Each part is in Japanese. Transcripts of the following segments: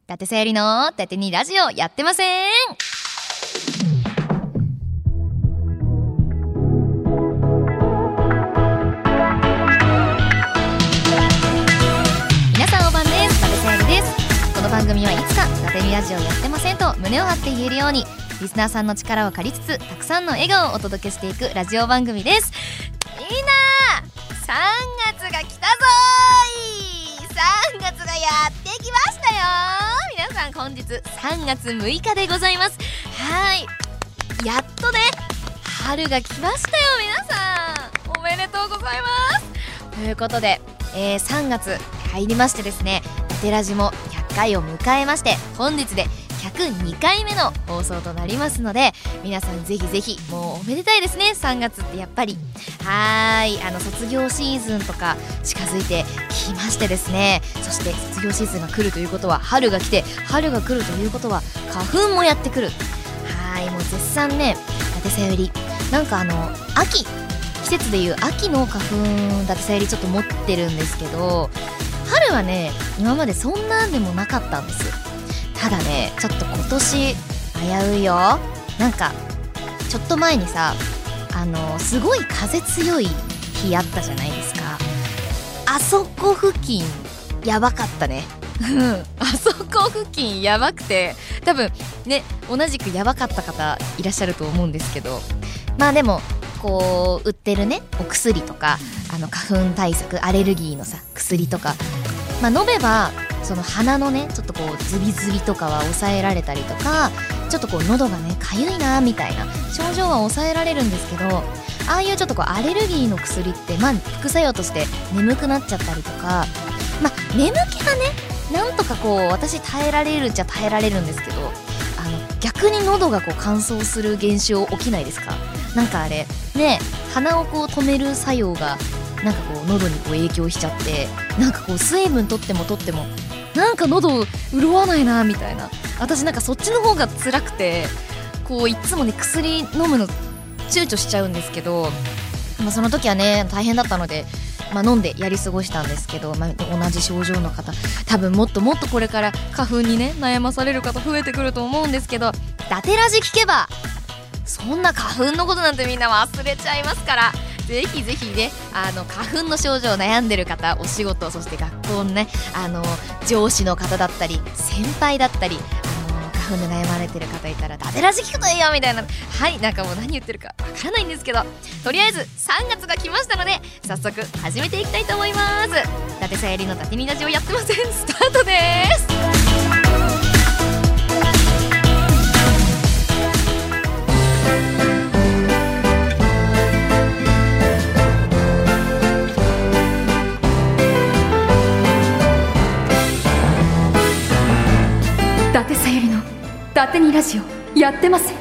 伊達さゆりの伊達にラジオやってません。皆さんおばんです。伊達さゆりです。この番組はいつか伊達にラジオやってませんと胸を張って言えるように、リスナーさんの力を借りつつたくさんの笑顔をお届けしていくラジオ番組です。みんな3月が来たぞーい。3月がやってきましたよ。皆さん本日3月6日でございます。はい、やっとね春が来ましたよ。皆さんおめでとうございます。ということで、3月入りましてですね、伊達ラジも100回を迎えまして、本日で102回目の放送となりますので、皆さんぜひぜひ、もうおめでたいですね。3月ってやっぱり卒業シーズンとか近づいてきましてですね、そして卒業シーズンが来るということは春が来て、春が来るということは花粉もやってくる。もう絶賛ね、伊達さゆりなんか秋、季節でいう秋の花粉伊達さゆりちょっと持ってるんですけど、春はね今までそんなんでもなかったんです。ただね、ちょっと今年危ういよ。なんかちょっと前にさ、すごい風強い日あったじゃないですか。あそこ付近やばかったねあそこ付近やばくて、多分ね同じくやばかった方いらっしゃると思うんですけど、まあでもこう売ってるねお薬とか花粉対策アレルギーのさ薬とか、飲めばその鼻のねちょっとこうズビズビとかは抑えられたりとか、ちょっとこう喉がねかゆいなみたいな症状は抑えられるんですけど、ああいうちょっとこうアレルギーの薬って副作用として眠くなっちゃったりとか、眠気がねなんとかこう私耐えられるっちゃ耐えられるんですけど、逆に喉がこう乾燥する現象起きないですか？なんかあれね、鼻をこう止める作用がなんかこう喉にこう影響しちゃって、なんかこう水分取ってもなんか喉潤わないなみたいな、私なんかそっちの方が辛くて、こういつもね薬飲むの躊躇しちゃうんですけど、その時はね大変だったので、飲んでやり過ごしたんですけど、同じ症状の方多分もっともっとこれから花粉にね悩まされる方増えてくると思うんですけど、伊達ラジ聞けばそんな花粉のことなんてみんな忘れちゃいますから、ぜひぜひね花粉の症状悩んでる方、お仕事そして学校のね上司の方だったり先輩だったり花粉で悩まれてる方いたら伊達ラジ聞くといいよみたいな、なんかもう何言ってるかわからないんですけど、とりあえず3月が来ましたので早速始めていきたいと思います。伊達さゆりの伊達にラジオやってませんスタートです。伊達さゆりの伊達にラジオやってません。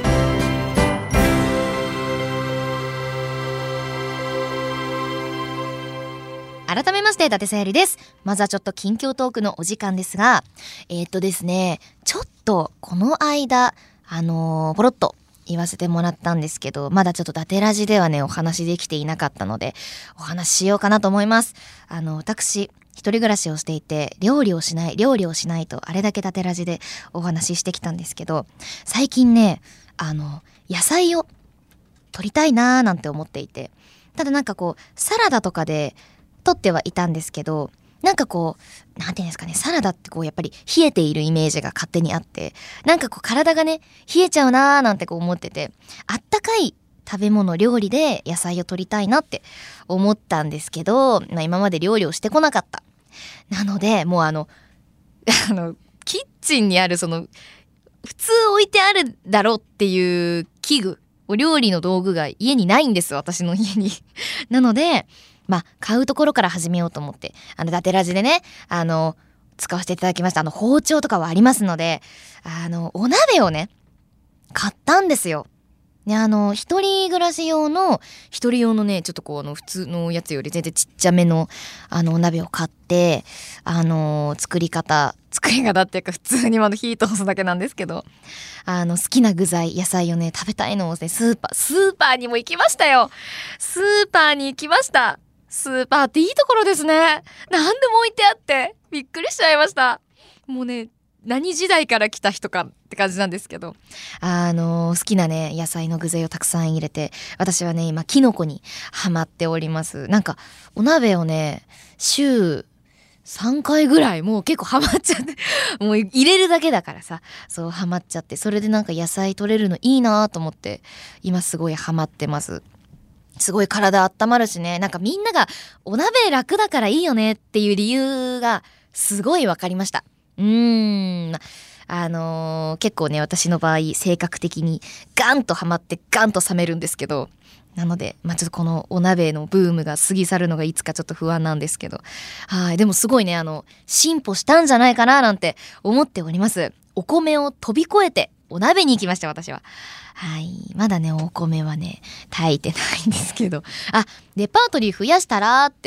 改めまして伊達さゆりです。まずはちょっと近況トークのお時間ですが、ですね、ちょっとこの間ポロッと言わせてもらったんですけど、まだちょっと伊達ラジではねお話できていなかったのでお話ししようかなと思います。私一人暮らしをしていて料理をしないとあれだけ伊達ラジでお話ししてきたんですけど、最近ね野菜を取りたいなーなんて思っていて、ただなんかこうサラダとかで取ってはいたんですけど、なんかこうなんていうんですかね、サラダってこうやっぱり冷えているイメージが勝手にあって、なんかこう体がね冷えちゃうなーなんてこう思ってて、あったかい食べ物料理で野菜を取りたいなって思ったんですけど、今まで料理をしてこなかった。なのでもうキッチンにあるその普通置いてあるだろうっていう器具、お料理の道具が家にないんです、私の家になので買うところから始めようと思って、伊達ラジでね使わせていただきました包丁とかはありますので、お鍋をね買ったんですよ。一人暮らし用のね、ちょっとこう普通のやつより全然ちっちゃめのお鍋を買って、作り方っていうか普通に火通すだけなんですけど、好きな具材野菜をね食べたいのをねスーパーにも行きましたよ。スーパーに行きました。スーパーっていいところですね。何でも置いてあってびっくりしちゃいました。もうね何時代から来た人かって感じなんですけど、好きなね野菜の具材をたくさん入れて、私はね今キノコにハマっております。なんかお鍋をね週3回ぐらいもう結構ハマっちゃってもう入れるだけだからさ、そうハマっちゃって、それでなんか野菜取れるのいいなと思って今すごいハマってます。すごい体温まるしね、なんかみんながお鍋楽だからいいよねっていう理由がすごい分かりました。結構ね私の場合性格的にガンとハマってガンと冷めるんですけど、なのでちょっとこのお鍋のブームが過ぎ去るのがいつかちょっと不安なんですけど、はい、でもすごいね進歩したんじゃないかななんて思っております。お米を飛び越えてお鍋に行きました私は。はい、まだねお米はね炊いてないんですけど、レパートリー増やしたらって、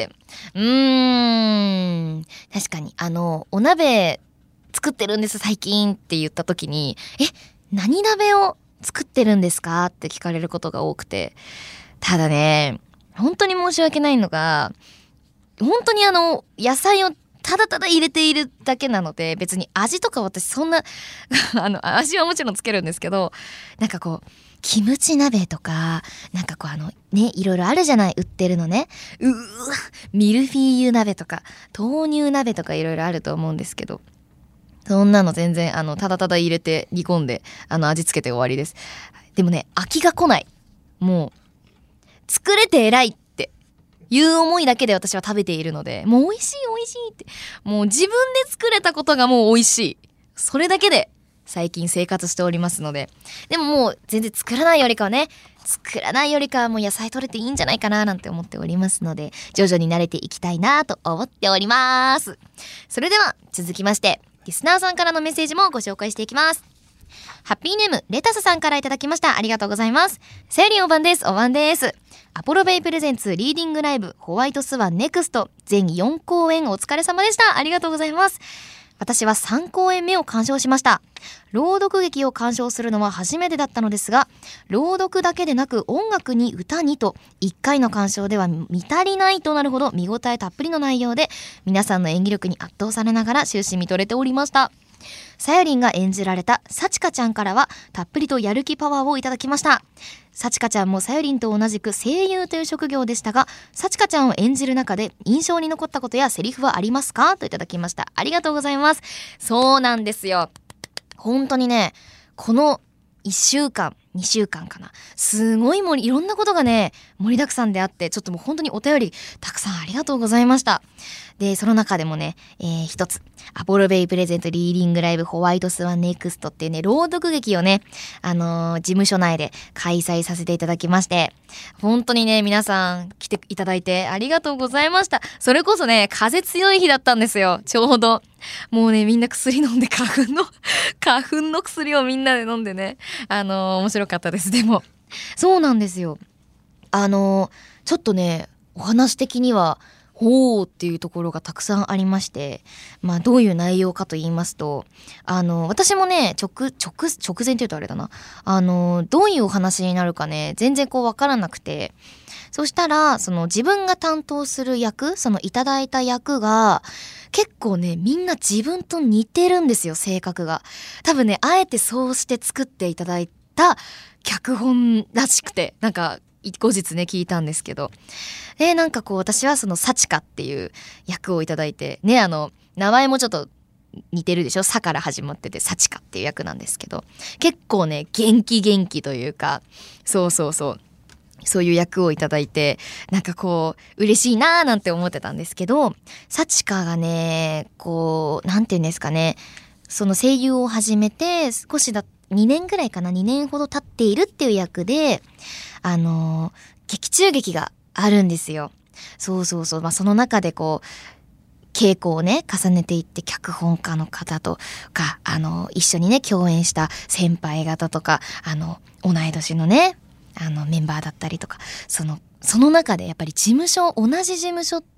確かにお鍋作ってるんです最近って言った時に、何鍋を作ってるんですかって聞かれることが多くて、ただね本当に申し訳ないのが、本当に野菜をただただ入れているだけなので、別に味とか私そんな味はもちろんつけるんですけど、なんかこうキムチ鍋とかなんかこういろいろあるじゃない、売ってるのね。ミルフィーユ鍋とか豆乳鍋とかいろいろあると思うんですけど、そんなの全然ただただ入れて煮込んで味付けて終わりです。でもね飽きが来ない。もう作れて偉いっていう思いだけで私は食べているので、もう美味しい美味しいって、もう自分で作れたことがもう美味しい、それだけで最近生活しておりますので。でももう全然作らないよりかはもう野菜取れていいんじゃないかななんて思っておりますので、徐々に慣れていきたいなと思っております。それでは続きましてリスナーさんからのメッセージもご紹介していきます。ハッピーネームレタスさんからいただきました。ありがとうございます。さゆりんおばんです。おばんです。アポロベイプレゼンツリーディングライブホワイトスワンネクスト全4公演お疲れ様でした。ありがとうございます。私は3公演目を鑑賞しました。朗読劇を鑑賞するのは初めてだったのですが、朗読だけでなく音楽に歌にと1回の鑑賞では見足りないとなるほど見応えたっぷりの内容で、皆さんの演技力に圧倒されながら終始見とれておりました。さゆりんが演じられたさちかちゃんからはたっぷりとやる気パワーをいただきました。さちかちゃんもさゆりんと同じく声優という職業でしたが、さちかちゃんを演じる中で印象に残ったことやセリフはありますかといただきました。ありがとうございます。そうなんですよ。本当にねこの1週間2週間かな、すごいいろんなことがね盛りだくさんであって、ちょっともう本当にお便りたくさんありがとうございました。でその中でもね、一つアポロベイプレゼントリーディングライブホワイトスワンネクストっていうね朗読劇をね事務所内で開催させていただきまして、本当にね皆さん来ていただいてありがとうございました。それこそね風強い日だったんですよ。ちょうどもうねみんな薬飲んで花粉の薬をみんなで飲んでね面白かったです。でもそうなんですよ。ちょっとねお話的にはほうっていうところがたくさんありまして、どういう内容かと言いますと、私もね直前っていうとあれだな、どういうお話になるかね全然わからなくて、そしたらその自分が担当する役、そのいただいた役が結構ねみんな自分と似てるんですよ、性格が。多分ねあえてそうして作っていただいた脚本らしくて、なんか後日ね聞いたんですけど、なんか私はそのサチカっていう役をいただいてね、名前もちょっと似てるでしょ、サから始まっててサチカっていう役なんですけど、結構ね元気というか、そういう役をいただいて、なんか嬉しいなーなんて思ってたんですけど、サチカがねなんていうんですかね、その声優を始めて少し2年ぐらいかな、2年ほど経っているっていう役で劇中劇があるんですよ。その中で稽古をね重ねていって、脚本家の方とか一緒にね共演した先輩方とか同い年のねメンバーだったりとか、その中でやっぱり同じ事務所っ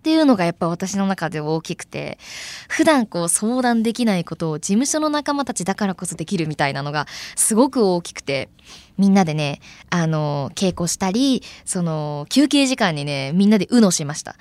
っていうのがやっぱ私の中で大きくて、普段こう相談できないことを事務所の仲間たちだからこそできるみたいなのがすごく大きくて、みんなでね稽古したり、その休憩時間にねみんなでUNOしました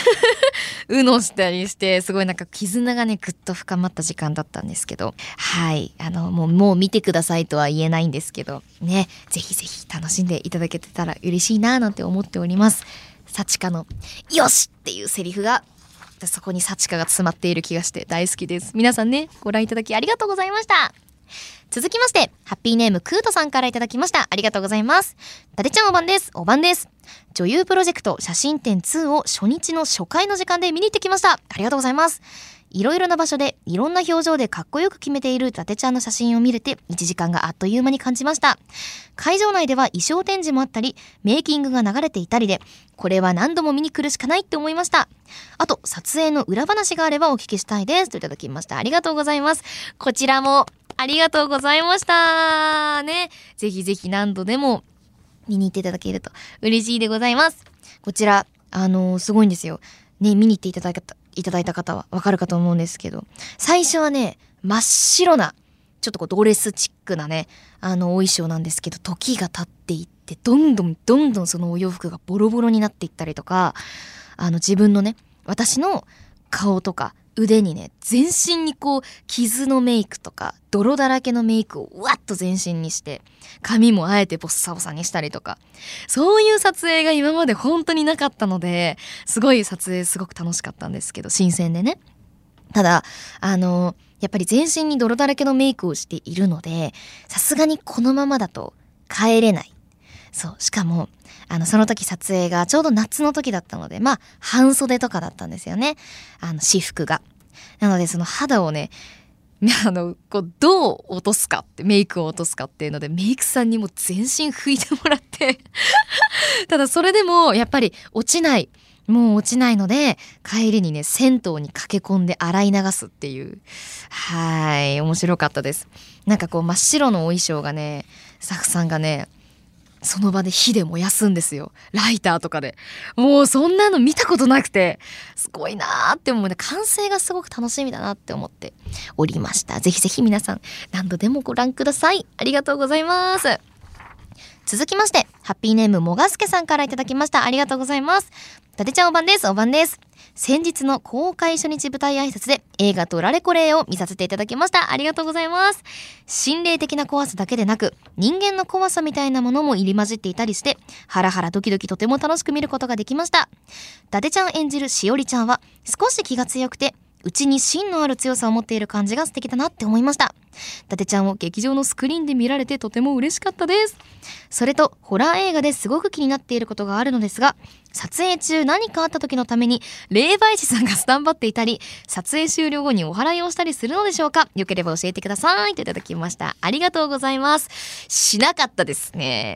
UNOしたりして、すごいなんか絆がねぐっと深まった時間だったんですけど、はい、もう見てくださいとは言えないんですけどね、ぜひぜひ楽しんでいただけてたら嬉しいななんて思っております。幸香のよしっていうセリフが、そこに幸香が詰まっている気がして大好きです。皆さんね、ご覧いただきありがとうございました。続きまして、ハッピーネームクートさんからいただきました。ありがとうございます。伊達ちゃんおばんです。おばんです。女優プロジェクト写真展2を初日の初回の時間で見に行ってきました。ありがとうございます。いろいろな場所でいろんな表情でかっこよく決めている伊達ちゃんの写真を見れて、1時間があっという間に感じました。会場内では衣装展示もあったり、メイキングが流れていたりで、これは何度も見に来るしかないって思いました。あと撮影の裏話があればお聞きしたいですといただきました。ありがとうございます。こちらもありがとうございましたね。ぜひぜひ何度でも見に行っていただけると嬉しいでございます。こちらすごいんですよね。見に行っていただいた方はわかるかと思うんですけど、最初はね真っ白なちょっとこうドレスチックなねお衣装なんですけど、時が経っていってどんどんそのお洋服がボロボロになっていったりとか、自分のね私の顔とか腕にね全身にこう傷のメイクとか泥だらけのメイクをうわっと全身にして、髪もあえてボッサボサにしたりとか、そういう撮影が今まで本当になかったので、すごい撮影すごく楽しかったんですけど、新鮮でね。ただやっぱり全身に泥だらけのメイクをしているので、さすがにこのままだと帰れない。そう、しかもその時撮影がちょうど夏の時だったので、まあ半袖とかだったんですよね、私服が。なのでその肌をねこうどう落とすかって、メイクを落とすかっていうのでメイクさんにも全身拭いてもらってただそれでもやっぱり落ちないので、帰りにね銭湯に駆け込んで洗い流すっていう、はい面白かったです。なんかこう真っ白のお衣装がね、スタッフさんがねその場で火で燃やすんですよ、ライターとかで。もうそんなの見たことなくてすごいなーって思うね。完成がすごく楽しみだなって思っておりました。ぜひぜひ皆さん何度でもご覧ください。ありがとうございます。続きまして、ハッピーネームもがすけさんからいただきました。ありがとうございます。伊達ちゃんおばんです。おばんです。先日の公開初日舞台挨拶で映画とラレコレを見させていただきました。ありがとうございます。心霊的な怖さだけでなく、人間の怖さみたいなものも入り混じっていたりして、ハラハラドキドキとても楽しく見ることができました。伊達ちゃん演じるしおりちゃんは少し気が強くて、うちに芯のある強さを持っている感じが素敵だなって思いました。伊達ちゃんを劇場のスクリーンで見られてとても嬉しかったです。それとホラー映画ですごく気になっていることがあるのですが、撮影中何かあった時のために霊媒師さんがスタンバっていたり、撮影終了後にお祓いをしたりするのでしょうか。よければ教えてくださいといただきました。ありがとうございます。しなかったですね。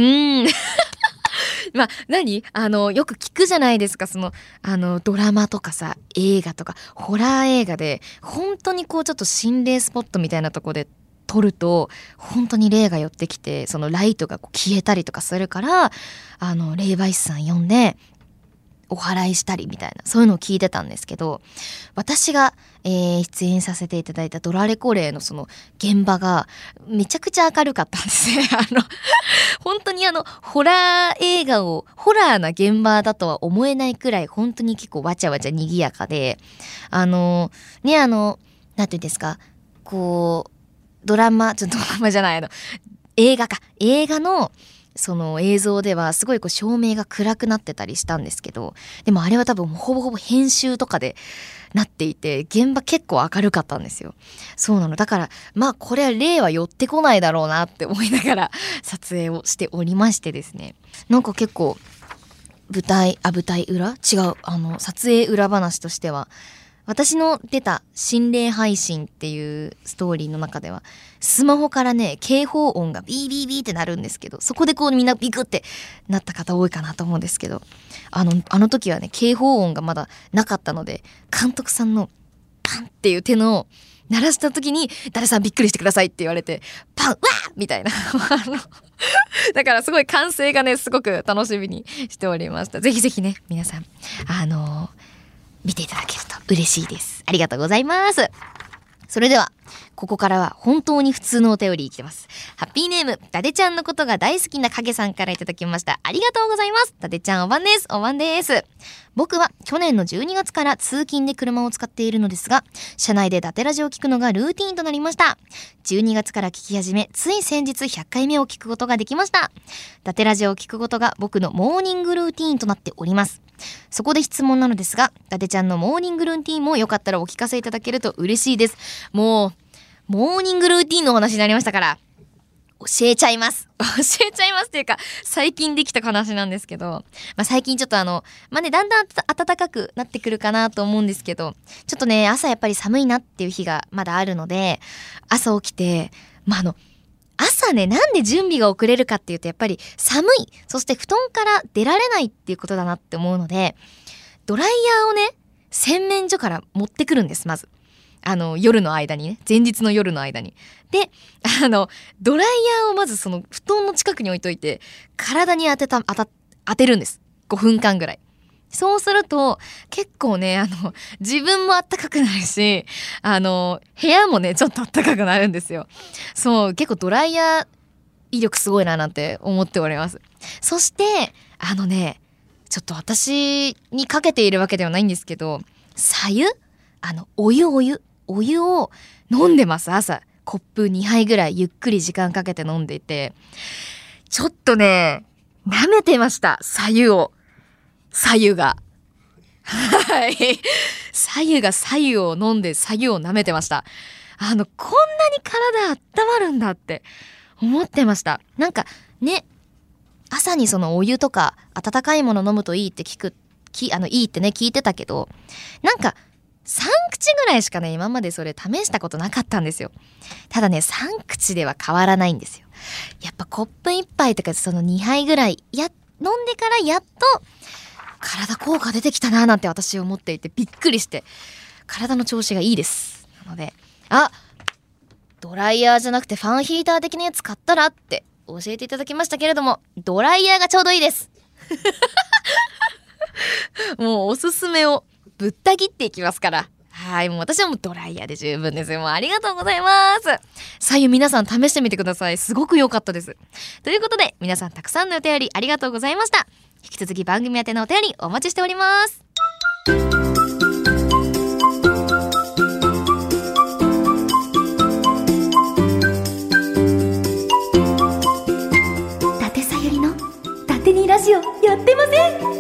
まあよく聞くじゃないですか、そのドラマとかさ、映画とかホラー映画で本当にこうちょっと心霊スポットみたいなとこで撮ると本当に霊が寄ってきて、そのライトがこう消えたりとかするから、霊媒師さん呼んでお祓いしたりみたいな、そういうのを聞いてたんですけど、私が、出演させていただいたドラレコレーのその現場がめちゃくちゃ明るかったんですね。本当にホラー映画をホラーな現場だとは思えないくらい本当に結構わちゃわちゃ賑やかで、なんていうんですか、こうドラマじゃない映画のその映像ではすごいこう照明が暗くなってたりしたんですけど、でもあれは多分ほぼほぼ編集とかでなっていて、現場結構明るかったんですよ。そうなの。だからまあこれは霊は寄ってこないだろうなって思いながら撮影をしておりましてですね、なんか結構舞台裏撮影裏話としては、私の出た心霊配信っていうストーリーの中ではスマホからね警報音がビービービーってなるんですけど、そこでこうみんなビクってなった方多いかなと思うんですけど、あの時はね警報音がまだなかったので、監督さんのパンっていう手の鳴らした時に誰さんびっくりしてくださいって言われて、パンわーみたいなだからすごい完成がねすごく楽しみにしておりました。ぜひぜひね皆さん見ていただけると嬉しいです。ありがとうございます。それではここからは本当に普通のお便り来てます。ハッピーネーム伊達ちゃんのことが大好きな影さんからいただきました。ありがとうございます。伊達ちゃんおばんです。おばんです。僕は去年の12月から通勤で車を使っているのですが、車内で伊達ラジオを聞くのがルーティーンとなりました。12月から聞き始め、つい先日100回目を聞くことができました。伊達ラジオを聞くことが僕のモーニングルーティーンとなっております。そこで質問なのですが、伊達ちゃんのモーニングルーティーンもよかったらお聞かせいただけると嬉しいです。もうモーニングルーティンのお話になりましたから教えちゃいますっていうか最近できた話なんですけど、最近ちょっとねだんだん暖かくなってくるかなと思うんですけど、ちょっとね朝やっぱり寒いなっていう日がまだあるので、朝起きて朝ねなんで準備が遅れるかっていうと、やっぱり寒い、そして布団から出られないっていうことだなって思うので、ドライヤーをね洗面所から持ってくるんです。まず夜の間にね、前日の夜の間に。で、ドライヤーをまずその布団の近くに置いといて、体に当てるんです。5分間ぐらい。そうすると、結構ね、自分も暖かくなるし、部屋もね、ちょっと暖かくなるんですよ。そう、結構ドライヤー威力すごいななんて思っております。そして、ちょっと私にかけているわけではないんですけど、白湯お湯を飲んでます。朝コップ2杯ぐらいゆっくり時間かけて飲んでいて、ちょっとね舐めてました。白湯がはい白湯を飲んで白湯を舐めてました。こんなに体温まるんだって思ってました。なんかね、朝にそのお湯とか温かいもの飲むといいっていいってね聞いてたけど、なんか3口ぐらいしかね今までそれ試したことなかったんですよ。ただね3口では変わらないんですよ。やっぱコップ1杯とかその2杯ぐらい飲んでからやっと体効果出てきたななんて私思っていてびっくりして、体の調子がいいです。なのでドライヤーじゃなくてファンヒーター的なやつ買ったらって教えていただきましたけれども、ドライヤーがちょうどいいですもうおすすめをぶった切っていきますから。はい、もう私はもうドライヤーで十分ですよ。もうありがとうございます。左右皆さん試してみてください。すごく良かったです。ということで皆さんたくさんのお便りありがとうございました。引き続き番組宛てのお便りお待ちしております。伊達さゆりの伊達にラジオやってません。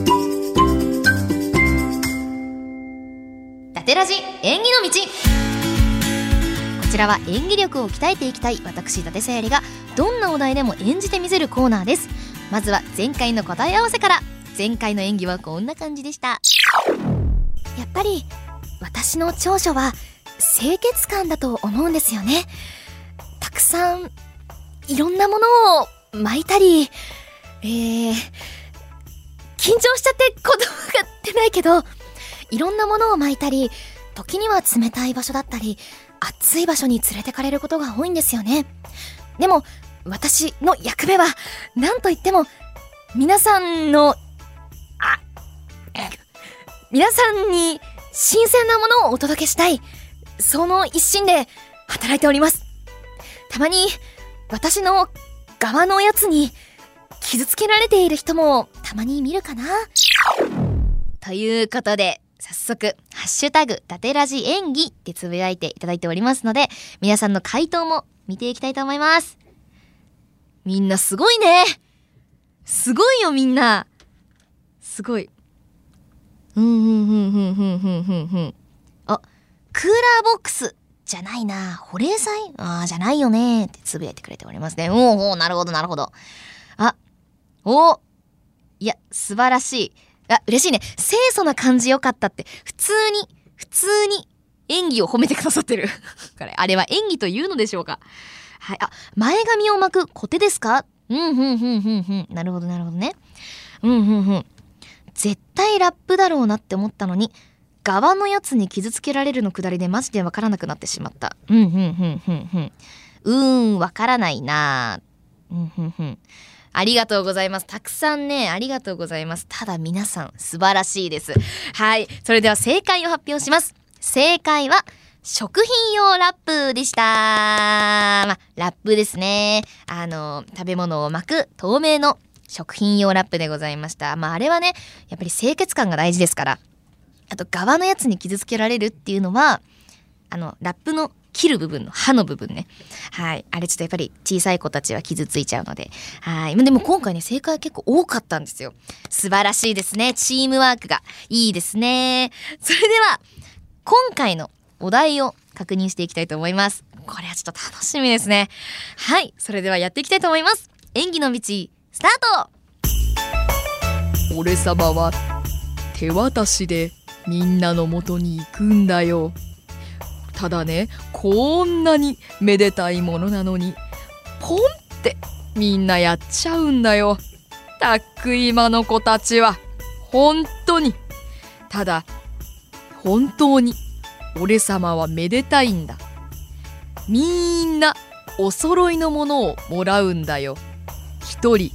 伊達ラジ演技の道。こちらは演技力を鍛えていきたい私伊達さゆりがどんなお題でも演じてみせるコーナーです。まずは前回の答え合わせから。前回の演技はこんな感じでした。やっぱり私の長所は清潔感だと思うんですよね。たくさんいろんなものを巻いたり緊張しちゃって言葉が出ないけど、いろんなものを巻いたり、時には冷たい場所だったり暑い場所に連れてかれることが多いんですよね。でも私の役目は何と言っても皆さんに新鮮なものをお届けしたい、その一心で働いております。たまに私の側のやつに傷つけられている人もたまに見るかな。ということで早速ハッシュタグ伊達ラジ演技ってつぶやいていただいておりますので、皆さんの回答も見ていきたいと思います。みんなすごいね。すごいよみんな。すごい。クーラーボックスじゃないな、保冷剤じゃないよねってつぶやいてくれておりますね。なるほどなるほど。いや素晴らしい。嬉しいね。清楚な感じ良かったって普通に演技を褒めてくださってるこれあれは演技というのでしょうか。はい。前髪を巻くコテですか。なるほどね。絶対ラップだろうなって思ったのに側のやつに傷つけられるのくだりでマジでわからなくなってしまった。わからないな。 ありがとうございます。たくさんね、ありがとうございます。ただ皆さん素晴らしいです。はい、それでは正解を発表します。正解は食品用ラップでした。ラップですね。食べ物を巻く透明の食品用ラップでございました。あれはね、やっぱり清潔感が大事ですから。あと側のやつに傷つけられるっていうのは、ラップの切る部分の刃の部分ね。はい。あれちょっとやっぱり小さい子たちは傷ついちゃうので。はい。でも今回ね、正解結構多かったんですよ。素晴らしいですね。チームワークがいいですね。それでは、今回のお題を確認していきたいと思います。これはちょっと楽しみですね。はい。それではやっていきたいと思います。演技の道、スタート。 俺様は手渡しでみんなの元に行くんだよ。ただね、こんなにめでたいものなのにポンってみんなやっちゃうんだよ。たっく今の子たちは本当に、ただ本当に俺様はめでたいんだ。みんなお揃いのものをもらうんだよ。一人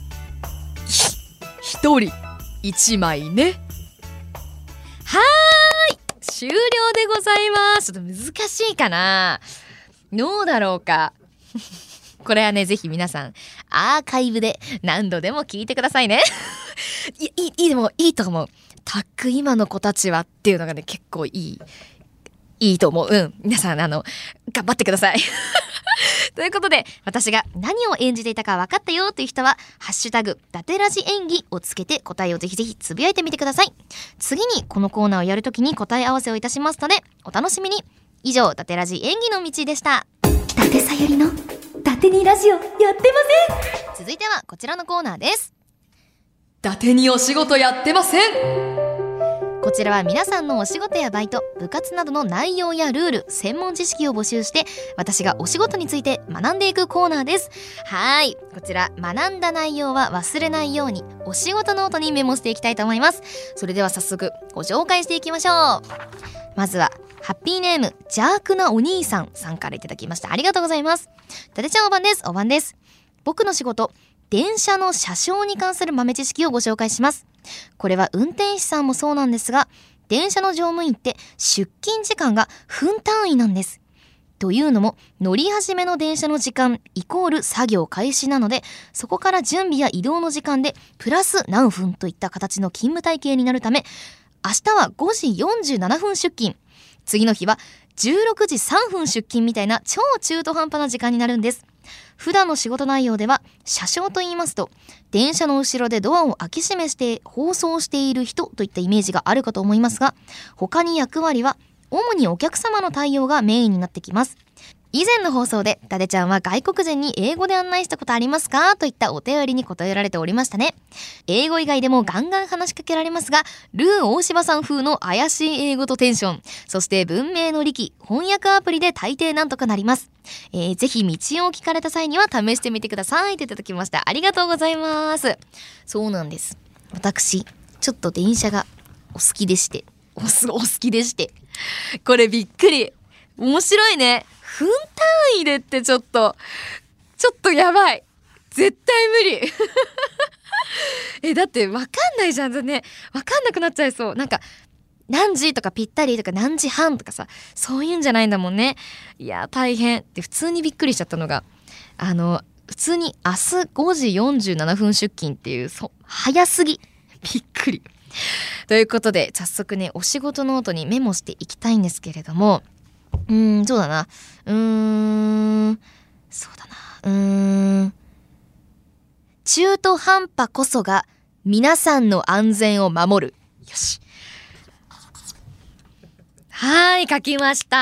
一枚ね。 はーい、終了でございます。ちょっと難しいかな、どうだろうかこれはね、ぜひ皆さんアーカイブで何度でも聞いてくださいねでもいいと思う。タック今の子たちはっていうのがね、結構いいと思う。皆さん頑張ってくださいということで、私が何を演じていたか分かったよという人はハッシュタグダテラジ演技をつけて答えをぜひぜひつぶやいてみてください。次にこのコーナーをやるときに答え合わせをいたしますのでお楽しみに。以上、ダテラジ演技の道でした。 伊達さゆりのダテにラジオやってません。 続いてはこちらのコーナーです。 伊達にお仕事やってません。 こちらは皆さんのお仕事やバイト、部活などの内容やルール、専門知識を募集して私がお仕事について学んでいくコーナーです。はい、こちら学んだ内容は忘れないようにお仕事ノートにメモしていきたいと思います。それでは早速ご紹介していきましょう。まずはハッピーネーム邪悪なお兄さんさんからいただきました。ありがとうございます。伊達ちゃんおばんです。おばんです。僕の仕事、電車の車掌に関する豆知識をご紹介します。これは運転手さんもそうなんですが、電車の乗務員って出勤時間が分単位なんです。というのも、乗り始めの電車の時間イコール作業開始なので、そこから準備や移動の時間でプラス何分といった形の勤務体系になるため、明日は5時47分出勤、次の日は16時3分出勤みたいな超中途半端な時間になるんです。普段の仕事内容では車掌と言いますと、電車の後ろでドアを開け閉めして放送している人といったイメージがあるかと思いますが、他に役割は主にお客様の対応がメインになってきます。以前の放送で伊達ちゃんは外国人に英語で案内したことありますかといったお便りに答えられておりましたね。英語以外でもガンガン話しかけられますが、ルー大柴さん風の怪しい英語とテンション、そして文明の利器、翻訳アプリで大抵なんとかなります。ぜひ道を聞かれた際には試してみてくださいといただきました。ありがとうございます。そうなんです、私ちょっと電車がお好きでしてお好きでして、これびっくり、面白いね。分単位でってちょっとやばい、絶対無理だって分かんないじゃんね。分かんなくなっちゃいそう。なんか何時とかぴったりとか何時半とかさ、そういうんじゃないんだもんね。いや大変で、普通にびっくりしちゃったのが、普通に明日5時47分出勤っていう、早すぎ、びっくりということで、早速ねお仕事ノートにメモしていきたいんですけれども、そうだな。中途半端こそが皆さんの安全を守る。よし。はい、書きました。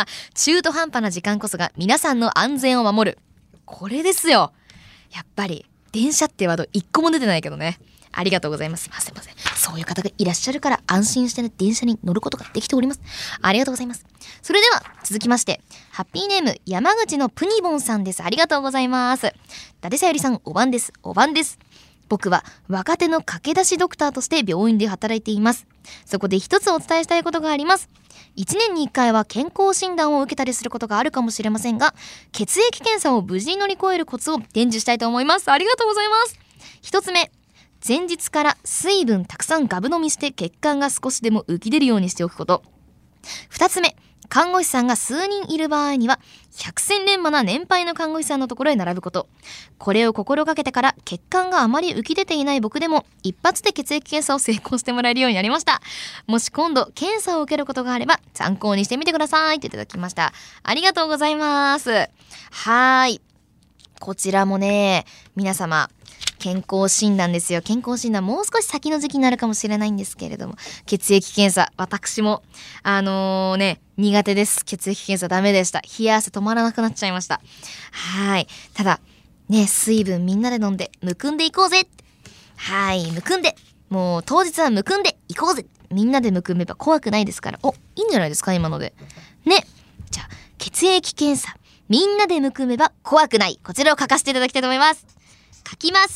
中途半端な時間こそが皆さんの安全を守る。これですよ。やっぱり、電車ってワード一個も出てないけどね。ありがとうございます。すいません。そういう方がいらっしゃるから安心してね、電車に乗ることができております。ありがとうございます。それでは続きまして、ハッピーネーム山口のプニボンさんです。ありがとうございます。伊達さゆりさん、おばんです。おばんです。僕は若手の駆け出しドクターとして病院で働いています。そこで一つお伝えしたいことがあります。1年に1回は健康診断を受けたりすることがあるかもしれませんが、血液検査を無事に乗り越えるコツを伝授したいと思います。ありがとうございます。 1つ目、前日から水分たくさんガブ飲みして血管が少しでも浮き出るようにしておくこと。2つ目、看護師さんが数人いる場合には百戦錬磨な年配の看護師さんのところへ並ぶこと。これを心がけてから血管があまり浮き出ていない僕でも一発で血液検査を成功してもらえるようになりました。もし今度検査を受けることがあれば参考にしてみてくださいっていただきました。ありがとうございます。はい、こちらもね、皆様健康診断ですよ。健康診断もう少し先の時期になるかもしれないんですけれども、血液検査、私も苦手です。血液検査ダメでした。冷や汗止まらなくなっちゃいました。はい、ただね、水分みんなで飲んでむくんでいこうぜ。はい、むくんで、もう当日はむくんでいこうぜ。みんなでむくめば怖くないですから。いいんじゃないですか今のでね。じゃあ血液検査みんなでむくめば怖くない、こちらを書かせていただきたいと思います。書きます。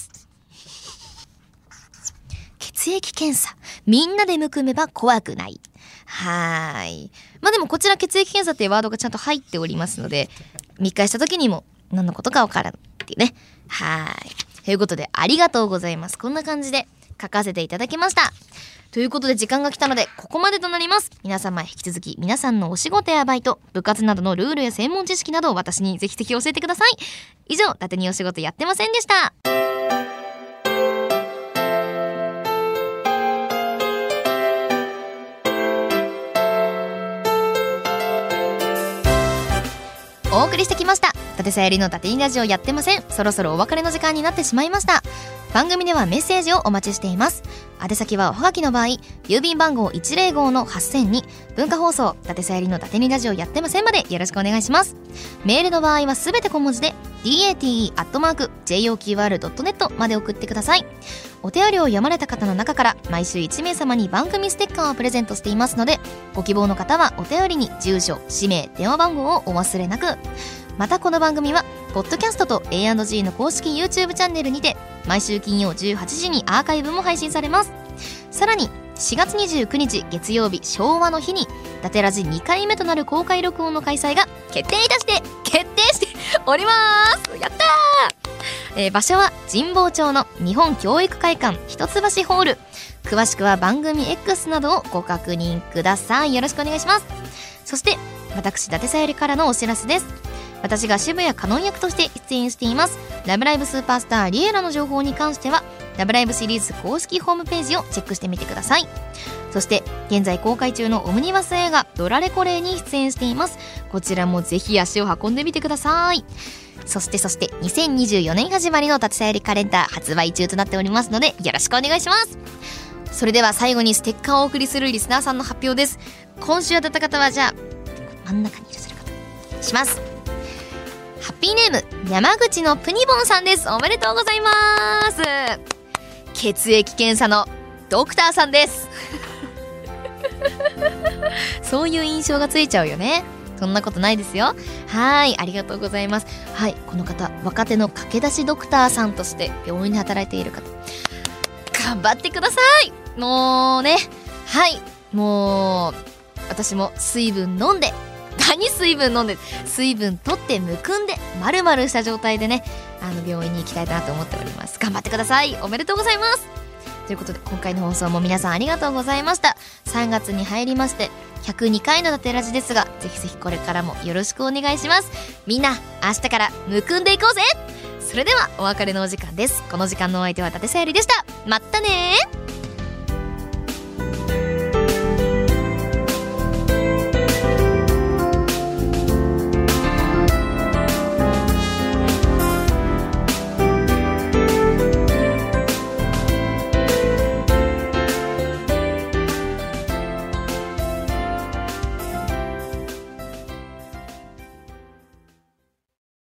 血液検査みんなでむくめば怖くない。はい。でもこちら血液検査っていうワードがちゃんと入っておりますので、見返した時にも何のことかわからんっていうね。はい。ということでありがとうございます。こんな感じで書かせていただきました。ということで時間が来たのでここまでとなります。皆様引き続き皆さんのお仕事やバイト、部活などのルールや専門知識などを私にぜひぜひ教えてください。以上、伊達にお仕事やってませんでした。お送りしてきました伊達さゆりの伊達にラジオやってません。そろそろお別れの時間になってしまいました。番組ではメッセージをお待ちしています。宛先はおはがきの場合、郵便番号 105-8000 に文化放送伊達さゆりの伊達にラジオやってませんまでよろしくお願いします。メールの場合はすべて小文字で date@joqr.net まで送ってください。お手寄りを読まれた方の中から毎週1名様に番組ステッカーをプレゼントしていますので、ご希望の方はお便りに住所、氏名、電話番号をお忘れなく。またこの番組はポッドキャストと A&G の公式 YouTube チャンネルにて毎週金曜18時にアーカイブも配信されます。さらに4月29日月曜日昭和の日に伊達ラジ2回目となる公開録音の開催が決定しております。やったー。場所は神保町の日本教育会館一橋ホール。詳しくは番組 X などをご確認ください。よろしくお願いします。そして私伊達さゆりからのお知らせです。私が渋谷カノン役として出演していますラブライブスーパースターリエラの情報に関してはラブライブシリーズ公式ホームページをチェックしてみてください。そして現在公開中のオムニバス映画ドラレコレイに出演しています。こちらもぜひ足を運んでみてください。そして2024年始まりの伊達さゆりカレンダー発売中となっておりますのでよろしくお願いします。それでは最後にステッカーをお送りするリスナーさんの発表です。今週当たった方はじゃあ真ん中にいらっしゃる方します。ハッピーネーム山口のプニボンさんです。おめでとうございます。血液検査のドクターさんですそういう印象がついちゃうよね。そんなことないですよ。はい、ありがとうございます。はい、この方若手の駆け出しドクターさんとして病院で働いている方、頑張ってください。もうね、はい、もう私も水分飲んで、水分取ってむくんで丸々した状態でね、病院に行きたいなと思っております。頑張ってください。おめでとうございます。ということで今回の放送も皆さんありがとうございました。3月に入りまして102回の伊達ラジですが、ぜひぜひこれからもよろしくお願いします。みんな明日からむくんでいこうぜ。それではお別れのお時間です。この時間のお相手は伊達さゆりでした。まったねー。